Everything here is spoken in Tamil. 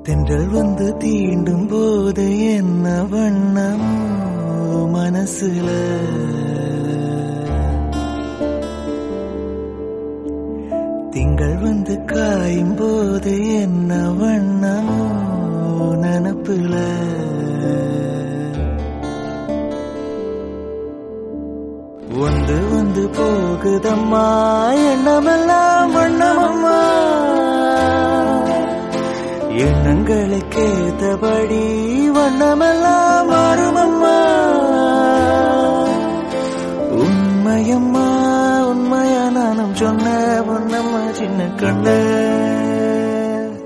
தென்றல் வந்து தீண்டும் போது என்ன வண்ணம் மனசுல திங்கள் வந்து காயும் போது என்ன வண்ணம் நனப்புல வந்து வந்து போகுதம்மா எண்ணமெல்லாம் வண்ணமம்மா எண்ணங்களுக்கேத்தபடி வண்ணமெல்லாம் மாறுமம்மா உண்மையம்மா உண்மையா நானும் சொன்ன பொன்னம்மா சின்ன கண்ண